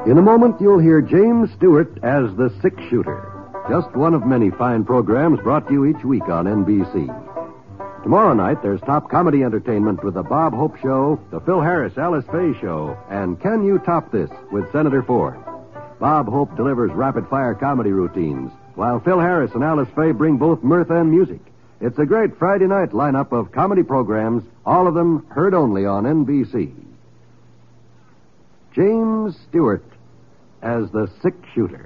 In a moment, you'll hear James Stewart as the six-shooter. Just one of many fine programs brought to you each week on NBC. Tomorrow night, there's top comedy entertainment with the Bob Hope Show, the Phil Harris Alice Faye Show, and Can You Top This with Senator Ford. Bob Hope delivers rapid-fire comedy routines, while Phil Harris and Alice Faye bring both mirth and music. It's a great Friday night lineup of comedy programs, all of them heard only on NBC. James Stewart as the six-shooter.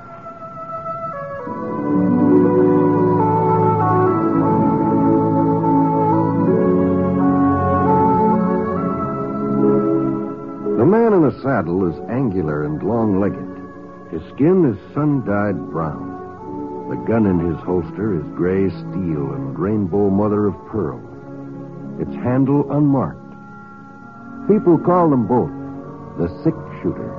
The man in the saddle is angular and long-legged. His skin is sun-dyed brown. The gun in his holster is gray steel and rainbow mother of pearl. Its handle unmarked. People call them both the six-shooter.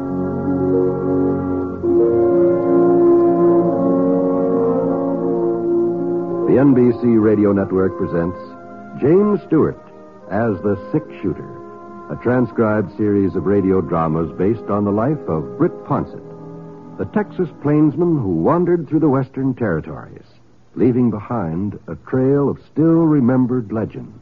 The NBC Radio Network presents James Stewart as the six-shooter, a transcribed series of radio dramas based on the life of Britt Ponsett, the Texas plainsman who wandered through the Western Territories, leaving behind a trail of still-remembered legends.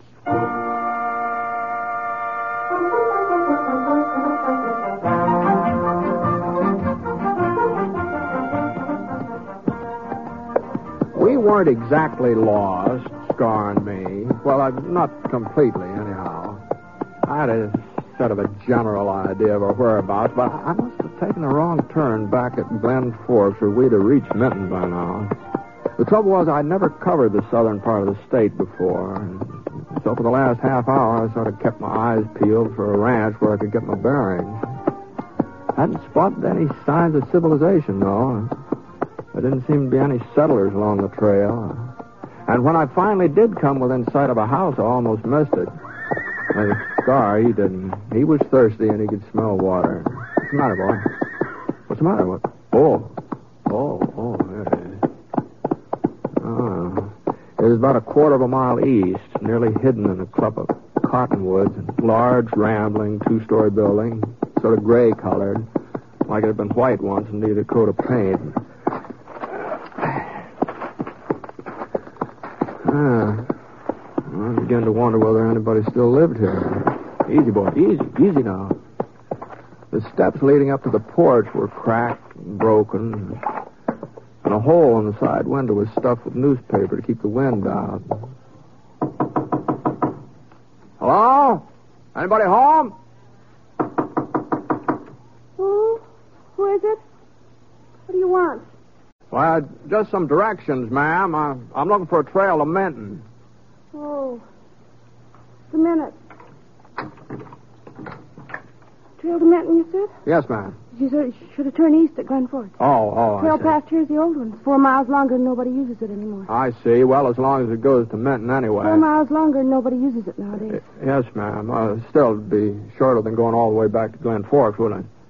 We weren't exactly lost, Scar and me. Well, not completely, anyhow. I had a sort of a general idea of our whereabouts, but I must have taken a wrong turn back at Glen Forks, where we'd have reached Minton by now. The trouble was I'd never covered the southern part of the state before. So for the last half hour, I sort of kept my eyes peeled for a ranch where I could get my bearings. Hadn't spotted any signs of civilization, though. There didn't seem to be any settlers along the trail. And when I finally did come within sight of a house, I almost missed it. And Scar, he didn't. He was thirsty and he could smell water. What's the matter, boy? What's the matter? What? There it is. It was about a quarter of a mile east, nearly hidden in a clump of cottonwoods, a large, rambling, two-story building, sort of gray-colored, like it had been white once and needed a coat of paint. I began to wonder whether anybody still lived here. Easy, boy. Easy now. The steps leading up to the porch were cracked and broken, and a hole in the side window was stuffed with newspaper to keep the wind out. Hello? Anybody home? Who is it? What do you want? Well, just some directions, ma'am. I'm looking for a trail to Minton. Oh, just a minute. Trail to Minton, you said? Yes, ma'am. You should have turned east at Glen Forks. Trail past here's the old one. It's 4 miles longer and nobody uses it anymore. I see. Well, as long as it goes to Minton anyway. 4 miles longer and nobody uses it nowadays. Yes, ma'am. Still, it'd be shorter than going all the way back to Glen Forks, wouldn't it?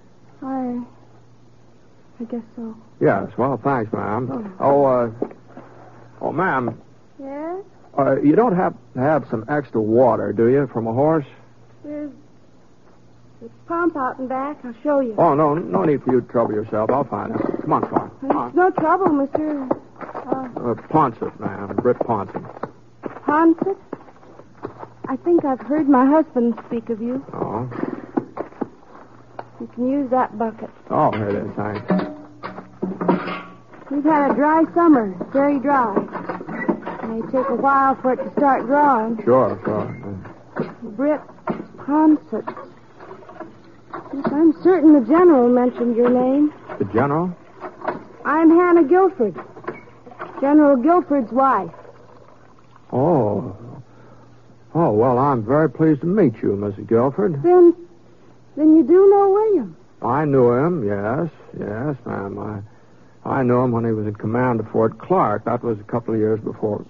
I guess so. Yes, well, thanks, ma'am. Oh, ma'am. Yes? You don't have to have some extra water, do you, from a horse? There's a pump out and back. I'll show you. Oh, no need for you to trouble yourself. I'll find it. Come on, Swan. It's no trouble, Mr. Ponsett, ma'am. Britt Ponsett. Ponsett? I think I've heard my husband speak of you. Oh. You can use that bucket. Oh, here it is, thanks. We've had a dry summer, very dry. It may take a while for it to start drawing. Sure. Britt Ponsett. Yes, I'm certain the general mentioned your name. The general? I'm Hannah Guilford. General Guilford's wife. Oh, well, I'm very pleased to meet you, Mrs. Guilford. Then you do know William. I knew him, yes, ma'am. I knew him when he was in command of Fort Clark. That was a couple of years before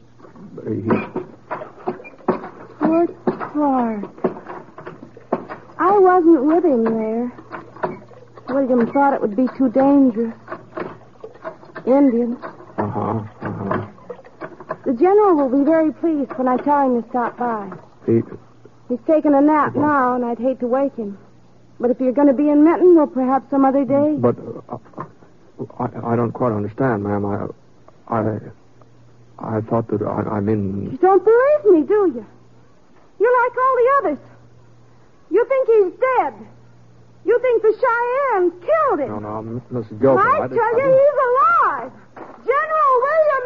Fort Clark. I wasn't with him there. William thought it would be too dangerous. Indians. The general will be very pleased when I tell him to stop by. He's taking a nap now, and I'd hate to wake him. But if you're going to be in Menton, well, perhaps some other day. But I don't quite understand, ma'am. I thought that I mean... You don't believe me, do you? You're like all the others. You think he's dead. You think the Cheyennes killed him. No, Miss Guilford. I tell you, he's alive. General William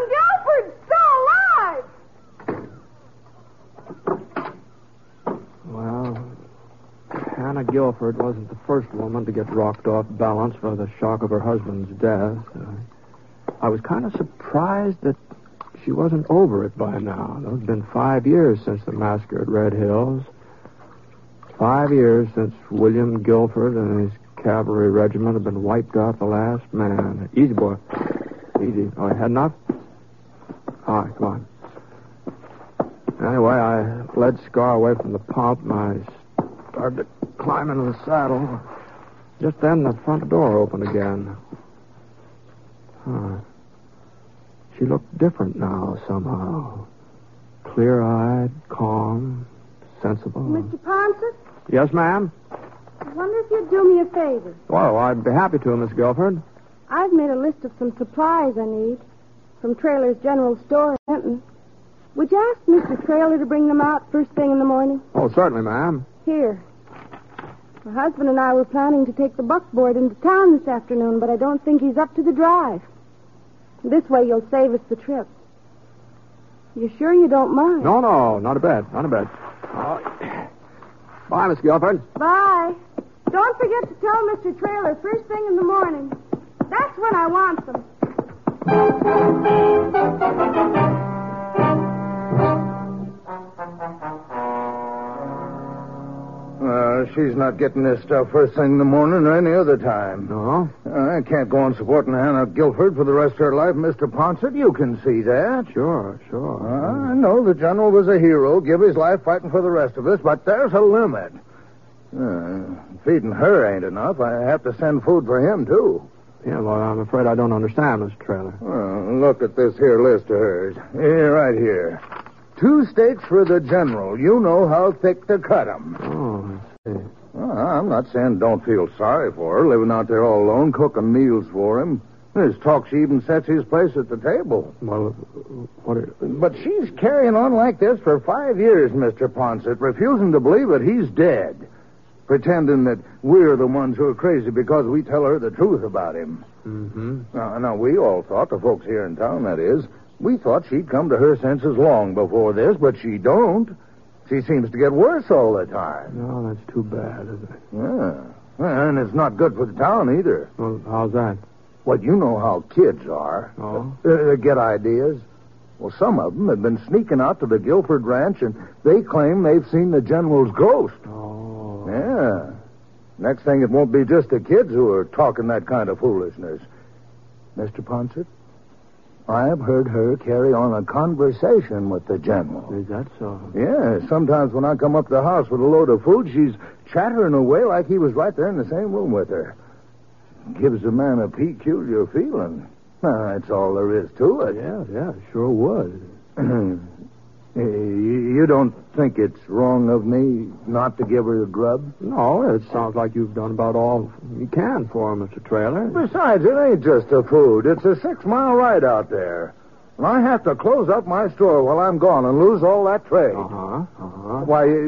Guilford's still alive. Well, Hannah Guilford wasn't the first woman to get rocked off balance by the shock of her husband's death. I was kind of surprised that she wasn't over it by now. It's been 5 years since the massacre at Red Hills. 5 years since William Guilford and his cavalry regiment had been wiped out the last man. Easy, boy. Easy. Oh, you had enough? All right, come on. Anyway, I led Scar away from the pump, and I started to climb into the saddle. Just then, the front door opened again. She looked different now, somehow. Clear-eyed, calm, sensible. Mr. Ponset? Yes, ma'am? I wonder if you'd do me a favor. Well, I'd be happy to, Miss Guilford. I've made a list of some supplies I need from Traylor's General Store in Menton. Would you ask Mr. Traylor to bring them out first thing in the morning? Oh, certainly, ma'am. Here. My husband and I were planning to take the buckboard into town this afternoon, but I don't think he's up to the drive. This way you'll save us the trip. You sure you don't mind? No, not a bit. Bye, Miss Guilford. Bye. Don't forget to tell Mr. Traylor first thing in the morning. That's when I want them. She's not getting this stuff first thing in the morning or any other time. No? I can't go on supporting Hannah Guilford for the rest of her life, Mr. Ponset. You can see that. Sure. I know the general was a hero, give his life fighting for the rest of us, but there's a limit. Feeding her ain't enough. I have to send food for him, too. Yeah, well, I'm afraid I don't understand, Mr. Traylor. Look at this here list of hers. Here, right here. 2 steaks for the general. You know how thick to cut 'em. Oh, I see. I'm not saying don't feel sorry for her, living out there all alone, cooking meals for him. There's talk she even sets his place at the table. Well, But she's carrying on like this for 5 years, Mr. Ponset, refusing to believe that he's dead. Pretending that we're the ones who are crazy because we tell her the truth about him. Mm-hmm. Now, we all thought, the folks here in town, that is, we thought she'd come to her senses long before this, but she don't. She seems to get worse all the time. No, that's too bad, isn't it? Yeah. And it's not good for the town either. Well, how's that? Well, you know how kids are. Oh? They get ideas. Well, some of them have been sneaking out to the Guilford Ranch, and they claim they've seen the general's ghost. Oh. Yeah. Next thing, it won't be just the kids who are talking that kind of foolishness. Mr. Ponset, I've heard her carry on a conversation with the general. Is that so? Yeah, sometimes when I come up to the house with a load of food, she's chattering away like he was right there in the same room with her. Gives a man a peculiar feeling. That's all there is to it. Yeah, sure would. You don't think it's wrong of me not to give her a grub? No, it sounds like you've done about all you can for her, Mr. Traylor. Besides, it ain't just the food. It's a 6-mile ride out there. And I have to close up my store while I'm gone and lose all that trade. Why,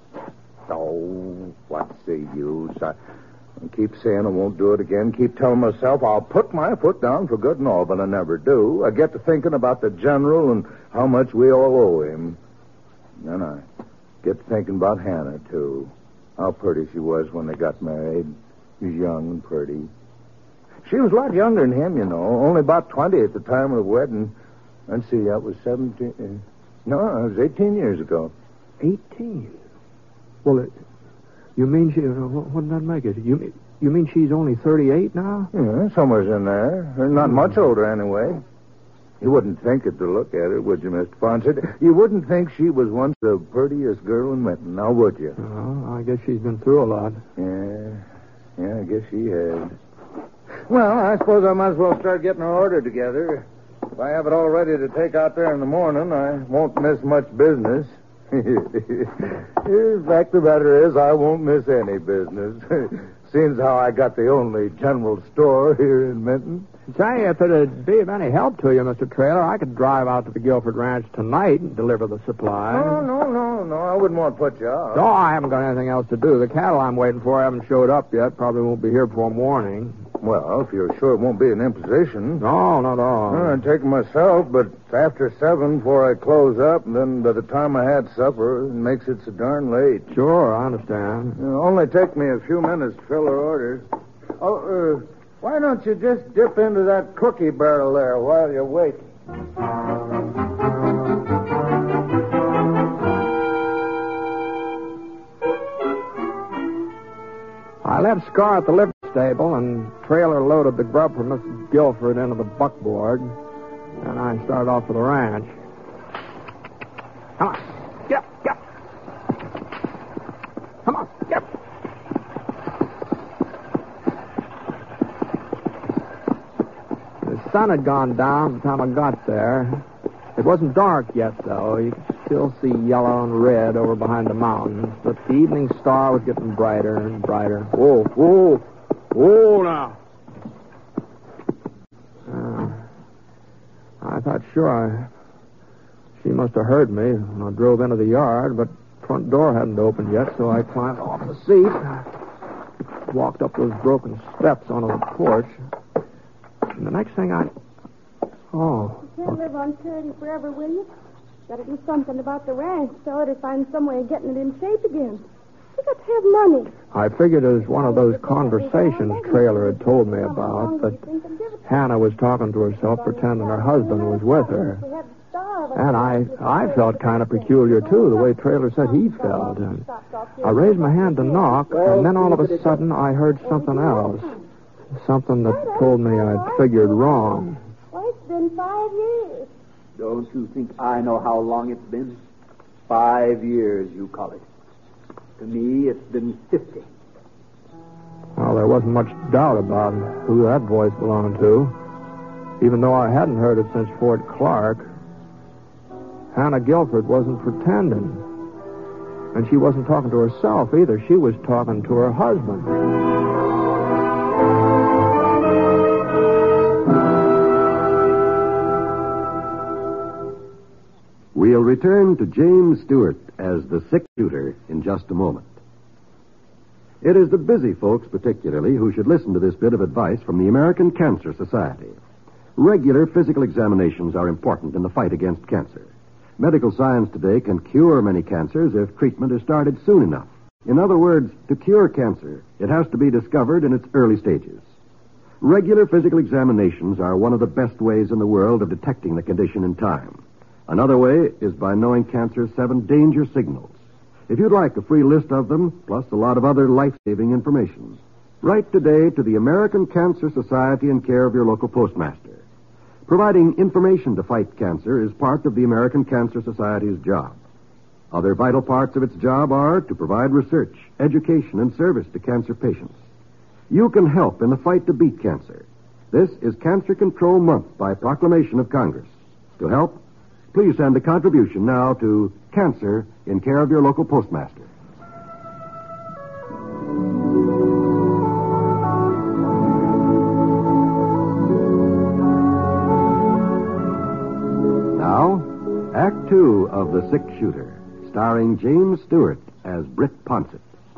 what's the use? I keep saying I won't do it again. Keep telling myself I'll put my foot down for good and all, but I never do. I get to thinking about the general and how much we all owe him. Then I get to thinking about Hannah, too. How pretty she was when they got married. She was young and pretty. She was a lot younger than him, you know. Only about 20 at the time of the wedding. Let's see, that was 17... No, it was 18 years ago. 18? Well, you mean she... What did that make it? You mean she's only 38 now? Yeah, somewhere's in there. Not much older, anyway. You wouldn't think it to look at her, would you, Mr. Ponset? You wouldn't think she was once the prettiest girl in Menton, now would you? Oh, I guess she's been through a lot. Yeah, I guess she has. Well, I suppose I might as well start getting her order together. If I have it all ready to take out there in the morning, I won't miss much business. The fact of the matter is, I won't miss any business. Seems how I got the only general store here in Minton. Say, if it'd be of any help to you, Mr. Traylor, I could drive out to the Guilford Ranch tonight and deliver the supplies. No. I wouldn't want to put you out. No, I haven't got anything else to do. The cattle I'm waiting for haven't showed up yet. Probably won't be here before morning. Well, if you're sure it won't be an imposition. No, not at all. I'd take it myself, but it's after 7 before I close up, and then by the time I had supper, it makes it so darn late. Sure, I understand. It'll only take me a few minutes to fill her orders. Why don't you just dip into that cookie barrel there while you're waiting? I left Scar at the livery stable, and Trailer loaded the grub for Mrs. Guilford into the buckboard, and I started off for the ranch. Come on, get up. Come on, get up. The sun had gone down by the time I got there. It wasn't dark yet, though. You could still see yellow and red over behind the mountains, but the evening star was getting brighter and brighter. Whoa now. I thought, sure, she must have heard me when I drove into the yard, but the front door hadn't opened yet, so I climbed off the seat, walked up those broken steps onto the porch, and the next thing You can't live on charity forever, will you? Gotta do something about the ranch, sell it or find some way of getting it in shape again. You got to have money. I figured it was one of those conversations Trailer had told me about, that Hannah was talking to herself, pretending her husband was with her. And I felt kind of peculiar, too, the way Trailer said he felt. And I raised my hand to knock, and then all of a sudden I heard something else. Something that told me I'd figured wrong. Why, it's been 5 years. Don't you think I know how long it's been? 5 years, you call it. To me, it's been 50. Well, there wasn't much doubt about who that voice belonged to, even though I hadn't heard it since Fort Clark. Hannah Guilford wasn't pretending. And she wasn't talking to herself either. She was talking to her husband. We'll return to James Stewart as the sick shooter in just a moment. It is the busy folks, particularly, who should listen to this bit of advice from the American Cancer Society. Regular physical examinations are important in the fight against cancer. Medical science today can cure many cancers if treatment is started soon enough. In other words, to cure cancer, it has to be discovered in its early stages. Regular physical examinations are one of the best ways in the world of detecting the condition in time. Another way is by knowing cancer's 7 danger signals. If you'd like a free list of them, plus a lot of other life-saving information, write today to the American Cancer Society in care of your local postmaster. Providing information to fight cancer is part of the American Cancer Society's job. Other vital parts of its job are to provide research, education, and service to cancer patients. You can help in the fight to beat cancer. This is Cancer Control Month by proclamation of Congress. To help, please send a contribution now to Cancer in care of your local postmaster. Now, Act 2 of The Sick Shooter, starring James Stewart as Britt Ponsett.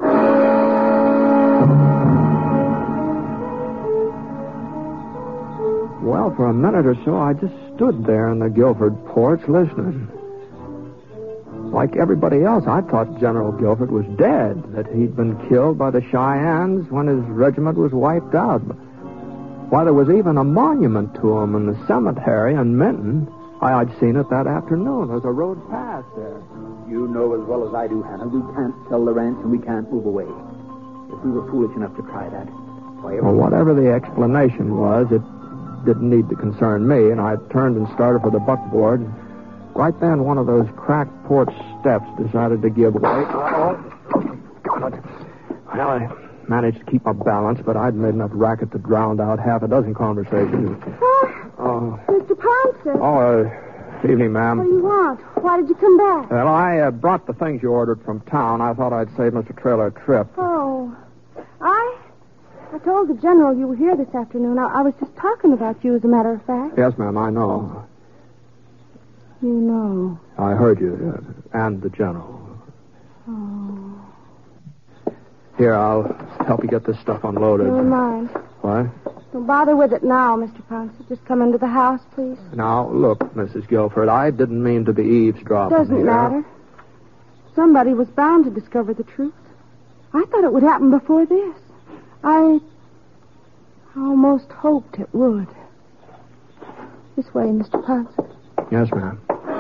Well, for a minute or so, I just stood there in the Guilford porch listening. Like everybody else, I thought General Guilford was dead, that he'd been killed by the Cheyennes when his regiment was wiped out. Why, there was even a monument to him in the cemetery in Minton. I'd seen it that afternoon. There's a road past there. You know as well as I do, Hannah, we can't sell the ranch and we can't move away. If we were foolish enough to try that, well, whatever the explanation was, it didn't need to concern me, and I turned and started for the buckboard. Right then, one of those cracked porch steps decided to give way. Oh, God. Well, I managed to keep my balance, but I'd made enough racket to drown out half a dozen conversations. Mr. Ponson. Evening, ma'am. What do you want? Why did you come back? Well, I brought the things you ordered from town. I thought I'd save Mr. Traylor a trip. Oh, I told the General you were here this afternoon. I was just talking about you, as a matter of fact. Yes, ma'am, I know. You know. I heard you, and the General. Oh. Here, I'll help you get this stuff unloaded. Never mind. What? Don't bother with it now, Mr. Pouncer. Just come into the house, please. Now, look, Mrs. Guilford, I didn't mean to be eavesdropping. Doesn't matter. Somebody was bound to discover the truth. I thought it would happen before this. I almost hoped it would. This way, Mr. Pouncer. Yes, ma'am.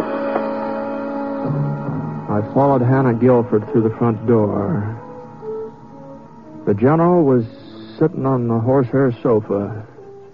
I followed Hannah Guilford through the front door. The General was sitting on the horsehair sofa.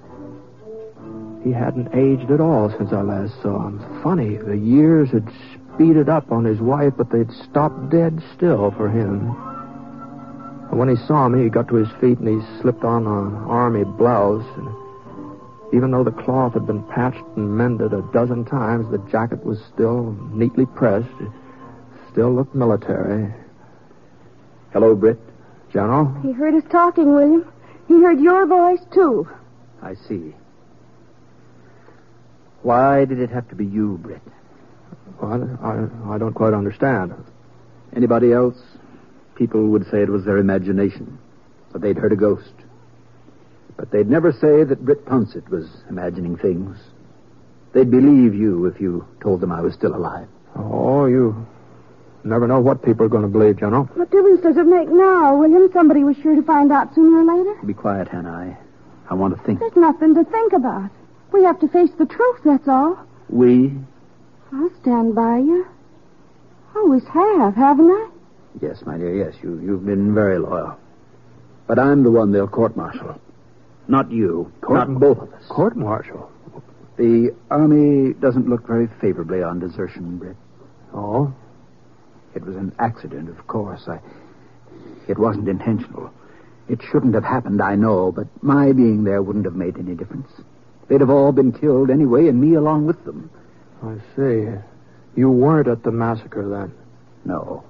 He hadn't aged at all since I last saw him. Funny, the years had speeded up on his wife, but they'd stopped dead still for him. And when he saw me, he got to his feet and he slipped on an army blouse. And even though the cloth had been patched and mended a dozen times, the jacket was still neatly pressed. It still looked military. Hello, Britt. General? He heard us talking, William. He heard your voice, too. I see. Why did it have to be you, Britt? Well, I don't quite understand. Anybody else? People would say it was their imagination, that they'd heard a ghost. But they'd never say that Britt Pouncett was imagining things. They'd believe you if you told them I was still alive. Oh, you never know what people are going to believe, General. What difference does it make now, William? Somebody was sure to find out sooner or later. Be quiet, Hannah. I want to think. There's nothing to think about. We have to face the truth, that's all. We? I'll stand by you. Always have, haven't I? Yes, my dear, yes. You've been very loyal. But I'm the one they'll court-martial. Not you. Not both of us. Court-martial? The Army doesn't look very favorably on desertion, Britt. Oh? It was an accident, of course. It wasn't intentional. It shouldn't have happened, I know, but my being there wouldn't have made any difference. They'd have all been killed anyway, and me along with them. I see. You weren't at the massacre then? No.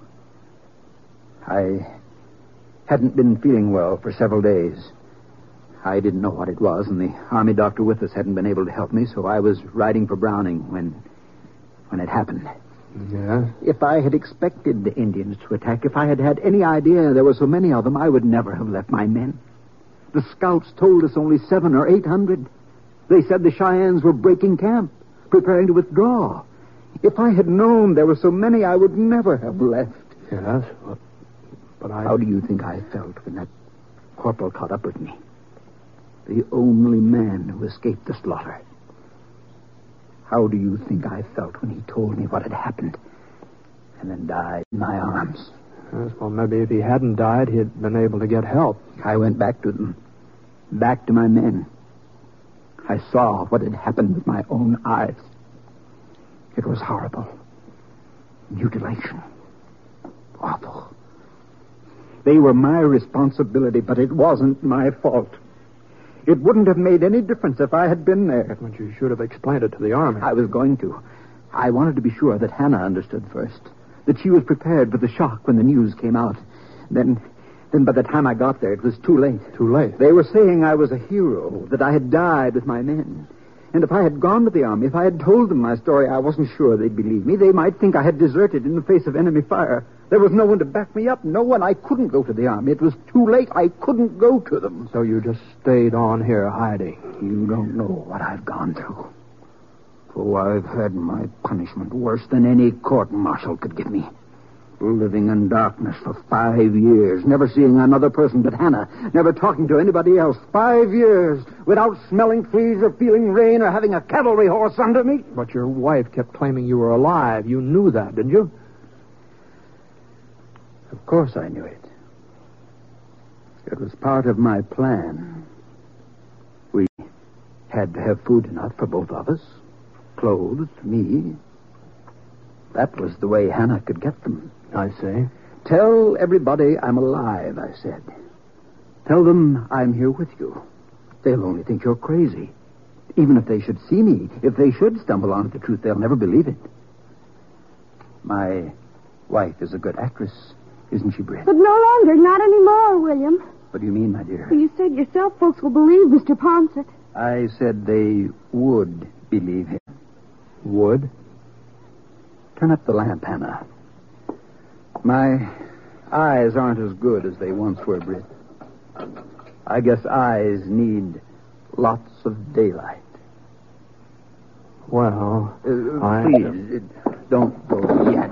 I hadn't been feeling well for several days. I didn't know what it was, and the Army doctor with us hadn't been able to help me, so I was riding for Browning when it happened. Yeah? If I had expected the Indians to attack, if I had had any idea there were so many of them, I would never have left my men. The scouts told us only 700 or 800. They said the Cheyennes were breaking camp, preparing to withdraw. If I had known there were so many, I would never have left. Yes, but How do you think I felt when that corporal caught up with me? The only man who escaped the slaughter. How do you think I felt when he told me what had happened and then died in my arms? Yes, well, maybe if he hadn't died, he'd been able to get help. I went back to them, back to my men. I saw what had happened with my own eyes. It was horrible. Mutilation. Awful. They were my responsibility, but it wasn't my fault. It wouldn't have made any difference if I had been there. But you should have explained it to the Army. I was going to. I wanted to be sure that Hannah understood first. That she was prepared for the shock when the news came out. Then by the time I got there, it was too late. Too late? They were saying I was a hero, that I had died with my men. And if I had gone to the Army, if I had told them my story, I wasn't sure they'd believe me. They might think I had deserted in the face of enemy fire. There was no one to back me up. No one. I couldn't go to the Army. It was too late. I couldn't go to them. So you just stayed on here hiding? You don't know what I've gone through. Oh, I've had my punishment worse than any court-martial could give me. Living in darkness for 5 years, never seeing another person but Hannah, never talking to anybody else. 5 years, without smelling fleas or feeling rain or having a cavalry horse under me. But your wife kept claiming you were alive. You knew that, didn't you? Of course I knew it. It was part of my plan. We had to have food enough for both of us. Clothes, me. That was the way Hannah could get them. I see. Tell everybody I'm alive, I said. Tell them I'm here with you. They'll only think you're crazy. Even if they should see me, if they should stumble onto the truth, they'll never believe it. My wife is a good actress, isn't she, Britt? But no longer, not anymore, William. What do you mean, my dear? Well, you said yourself folks will believe Mr. Ponsett. I said they would believe him. Would? Turn up the lamp, Hannah. My eyes aren't as good as they once were, Britt. I guess eyes need lots of daylight. Well, Please, don't go yet.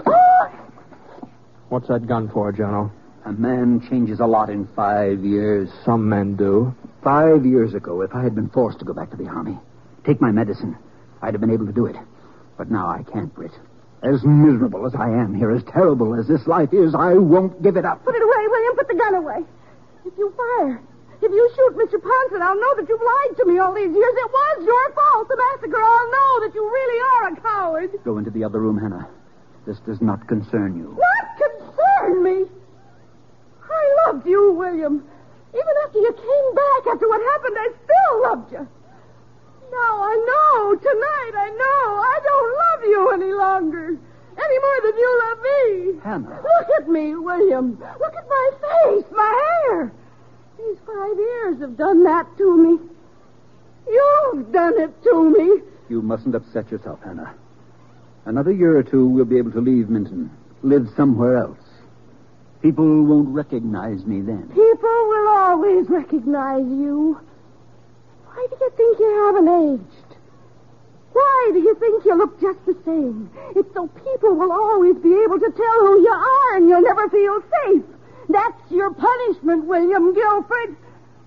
What's that gun for, General? A man changes a lot in 5 years. Some men do. 5 years ago, if I had been forced to go back to the Army, take my medicine, I'd have been able to do it. But now I can't, Britt. As miserable as I am here, as terrible as this life is, I won't give it up. Put it away, William. Put the gun away. If you fire, if you shoot Mr. Ponsett, I'll know that you've lied to me all these years. It was your fault, the massacre. I'll know that you really are a coward. Go into the other room, Hannah. This does not concern you. What concerned me? I loved you, William. Even after you came back, after what happened, I still loved you. Now I know, tonight I know, I don't love you any longer. Any more than you love me. Hannah. Look at me, William. Look at my face, my hair. These 5 years have done that to me. You've done it to me. You mustn't upset yourself, Hannah. Another year or two, we'll be able to leave Minton, live somewhere else. People won't recognize me then. People will always recognize you. Why do you think you haven't aged? Why do you think you look just the same? It's so people will always be able to tell who you are and you'll never feel safe. That's your punishment, William Guilford.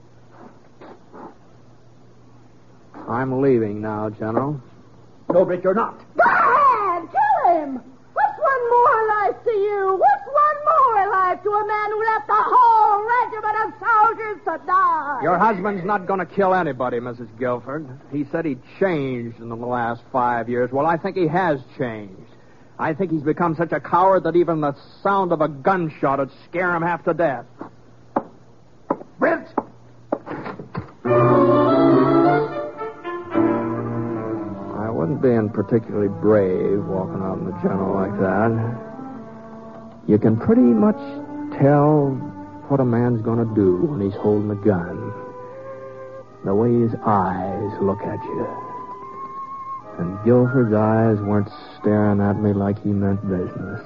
I'm leaving now, General. No, Britt, you're not. Go ahead, kill him. What's one more life to you? What's one more life to a man who left a whole regiment of soldiers to die? Your husband's not going to kill anybody, Mrs. Guilford. He said he changed in the last 5 years. Well, I think he has changed. I think he's become such a coward that even the sound of a gunshot would scare him half to death. Britt! I wasn't being particularly brave walking out in the General like that. You can pretty much tell what a man's going to do when he's holding a gun. The way his eyes look at you. And Guilford's eyes weren't staring at me like he meant business.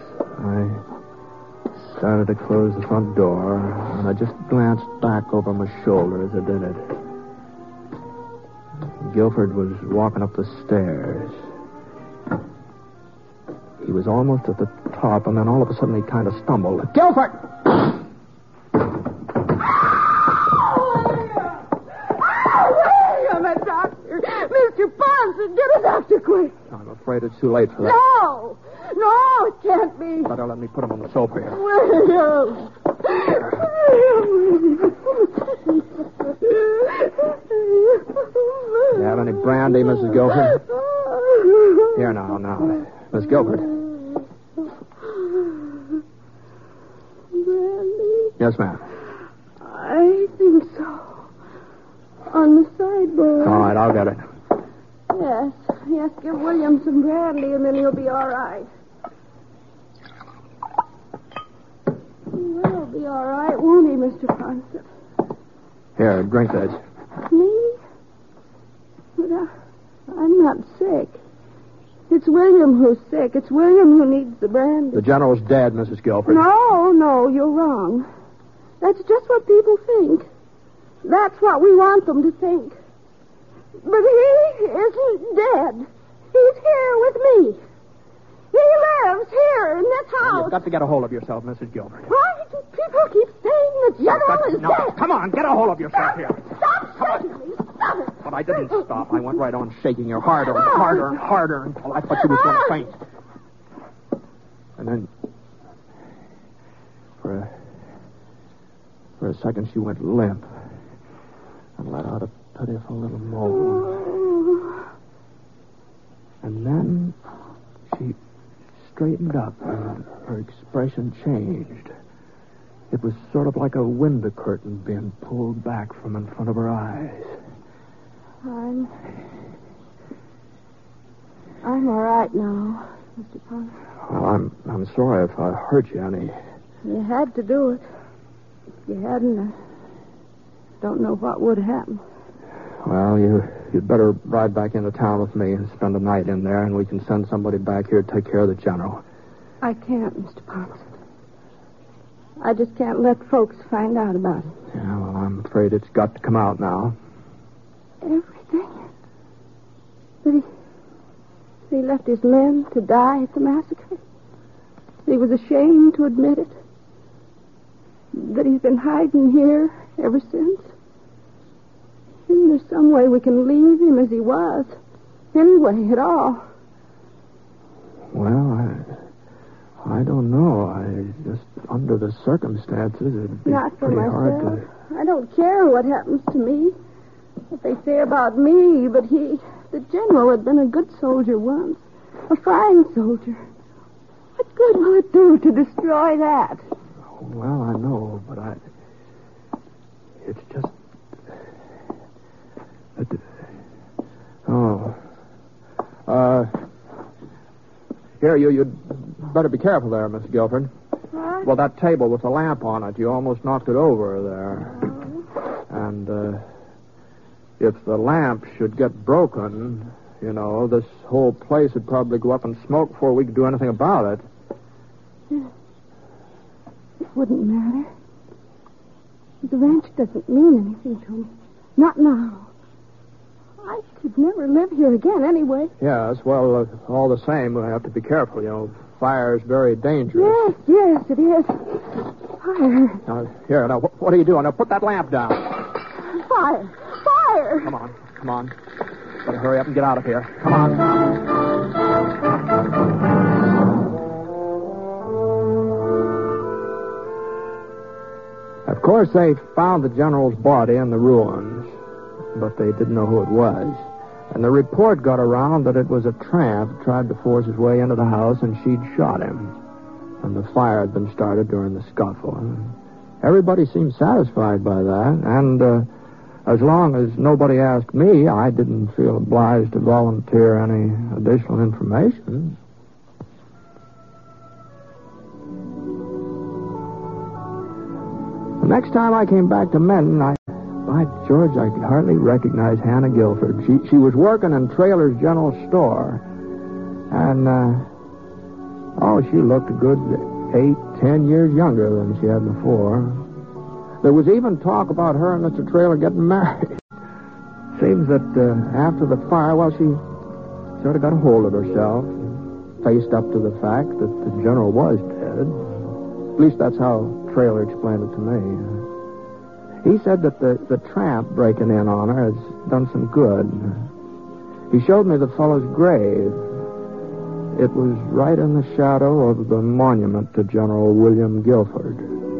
I started to close the front door, and I just glanced back over my shoulder as I did it. Guilford was walking up the stairs. He was almost at the top, and then all of a sudden he kind of stumbled. Guilford! William, a doctor. Mr. Ponsett, get a doctor quick. I'm afraid it's too late for that. No, it can't be. Better let me put him on the soap here. William. You have any brandy, Mrs. Guilford? Here now. Miss Guilford. Brandy? Yes, ma'am. I think so. On the sideboard. All right, I'll get it. Yes, give William some brandy and then he'll be all right. Well, he'll be all right, won't he, Mr. Ponsett? Here, drink this. Me? But I'm not sick. It's William who's sick. It's William who needs the brandy. The General's dead, Mrs. Guilford. No, you're wrong. That's just what people think. That's what we want them to think. But he isn't dead. He's here with me. He lives here in this house. You've got to get a hold of yourself, Mrs. Guilford. Why do people keep saying the General is dead? Come on, get a hold of yourself here. Stop shaking me. Stop it. But I didn't stop. I went right on shaking you harder and harder and harder until I thought you was going to faint. And then, for a second, she went limp and let out a pitiful little moan. And then she straightened up and her expression changed. It was sort of like a window curtain being pulled back from in front of her eyes. I'm all right now, Mr. Ponce. Well, I'm sorry if I hurt you any. You had to do it. If you hadn't, I don't know what would happen. Well, you'd better ride back into town with me and spend the night in there, and we can send somebody back here to take care of the general. I can't, Mr. Ponce. I just can't let folks find out about it. Yeah, well, I'm afraid it's got to come out now. Everything? That he left his men to die at the massacre? That he was ashamed to admit it? That he's been hiding here ever since? Isn't there some way we can leave him as he was? Any way at all? Well, I don't know. Just under the circumstances, it'd be Not for pretty myself. hard to... I don't care what happens to me. What they say about me, but the general had been a good soldier once. A fine soldier. What good will it do to destroy that? Well, I know, but it's just... Here, you'd better be careful there, Miss Guilford. What? Well, that table with the lamp on it, you almost knocked it over there. And, if the lamp should get broken, this whole place would probably go up in smoke before we could do anything about it. It wouldn't matter. The ranch doesn't mean anything to me. Not now. I could never live here again anyway. Yes, well, all the same, we have to be careful. Fire's very dangerous. Yes, it is. Fire. Now, what are you doing? Now, put that lamp down. Fire. Come on. Better hurry up and get out of here. Come on. Of course, they found the general's body in the ruins, but they didn't know who it was. And the report got around that it was a tramp who tried to force his way into the house, and she'd shot him. And the fire had been started during the scuffle. And everybody seemed satisfied by that, and as long as nobody asked me, I didn't feel obliged to volunteer any additional information. The next time I came back to Menton, by George, I could hardly recognize Hannah Guilford. She was working in Traylor's general store. And, she looked a good 8-10 years younger than she had before. There was even talk about her and Mr. Traylor getting married. Seems that after the fire, she sort of got a hold of herself, faced up to the fact that the general was dead. At least that's how Traylor explained it to me. He said that the tramp breaking in on her has done some good. He showed me the fellow's grave. It was right in the shadow of the monument to General William Guilford.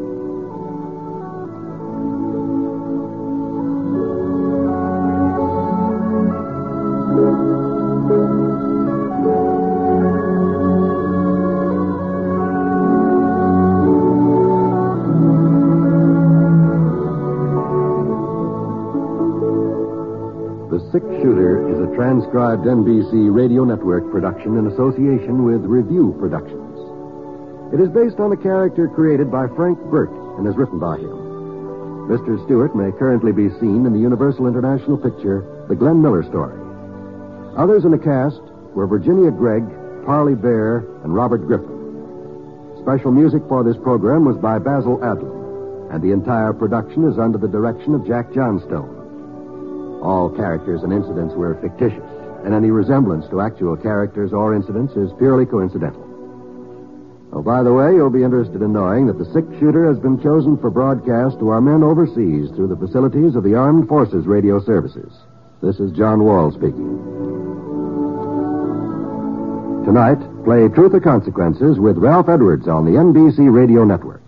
The Six Shooter is a transcribed NBC Radio Network production in association with Review Productions. It is based on a character created by Frank Burt and is written by him. Mr. Stewart may currently be seen in the Universal International picture, The Glenn Miller Story. Others in the cast were Virginia Gregg, Parley Bear, and Robert Griffin. Special music for this program was by Basil Adlam, and the entire production is under the direction of Jack Johnstone. All characters and incidents were fictitious, and any resemblance to actual characters or incidents is purely coincidental. Oh, by the way, you'll be interested in knowing that the Six Shooter has been chosen for broadcast to our men overseas through the facilities of the Armed Forces Radio Services. This is John Wall speaking. Tonight, play Truth or Consequences with Ralph Edwards on the NBC Radio Network.